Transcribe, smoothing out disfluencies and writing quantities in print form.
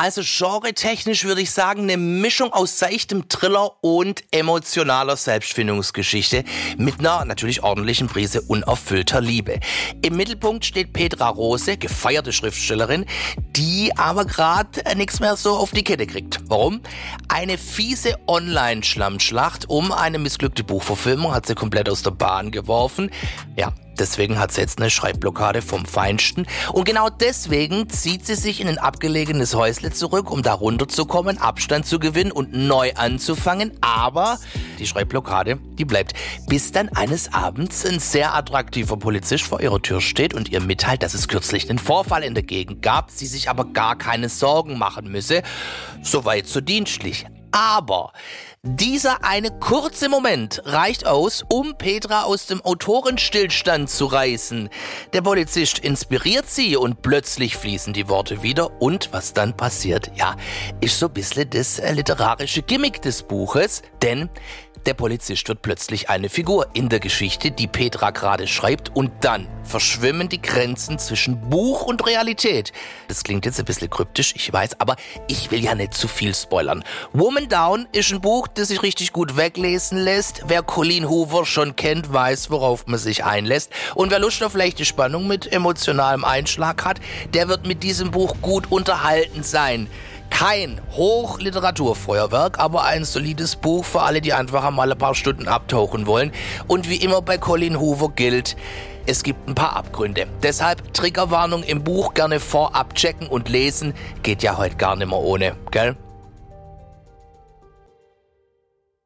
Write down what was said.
Also genre-technisch würde ich sagen, eine Mischung aus seichtem Thriller und emotionaler Selbstfindungsgeschichte mit einer natürlich ordentlichen Prise unerfüllter Liebe. Im Mittelpunkt steht Petra Rose, gefeierte Schriftstellerin, die aber gerade nichts mehr so auf die Kette kriegt. Warum? Eine fiese Online-Schlammschlacht um eine missglückte Buchverfilmung hat sie komplett aus der Bahn geworfen. Ja, deswegen hat sie jetzt eine Schreibblockade vom Feinsten. Und genau deswegen zieht sie sich in ein abgelegenes Häusle zurück, um da runterzukommen, Abstand zu gewinnen und neu anzufangen. Aber die Schreibblockade, die bleibt. Bis dann eines Abends ein sehr attraktiver Polizist vor ihrer Tür steht und ihr mitteilt, dass es kürzlich einen Vorfall in der Gegend gab, sie sich aber gar keine Sorgen machen müsse. Soweit so dienstlich. Aber dieser eine kurze Moment reicht aus, um Petra aus dem Autorenstillstand zu reißen. Der Polizist inspiriert sie und plötzlich fließen die Worte wieder. Und was dann passiert, ja, ist so ein bisschen das literarische Gimmick des Buches, denn der Polizist wird plötzlich eine Figur in der Geschichte, die Petra gerade schreibt, und dann verschwimmen die Grenzen zwischen Buch und Realität. Das klingt jetzt ein bisschen kryptisch, ich weiß, aber ich will ja nicht zu viel spoilern. Woman Down ist ein Buch, das sich richtig gut weglesen lässt. Wer Colleen Hoover schon kennt, weiß, worauf man sich einlässt. Und wer Lust auf leichte Spannung mit emotionalem Einschlag hat, der wird mit diesem Buch gut unterhalten sein. Kein Hochliteraturfeuerwerk, aber ein solides Buch für alle, die einfach einmal ein paar Stunden abtauchen wollen. Und wie immer bei Colleen Hoover gilt, es gibt ein paar Abgründe. Deshalb Triggerwarnung im Buch gerne vorab checken und lesen. Geht ja heute gar nicht mehr ohne, gell?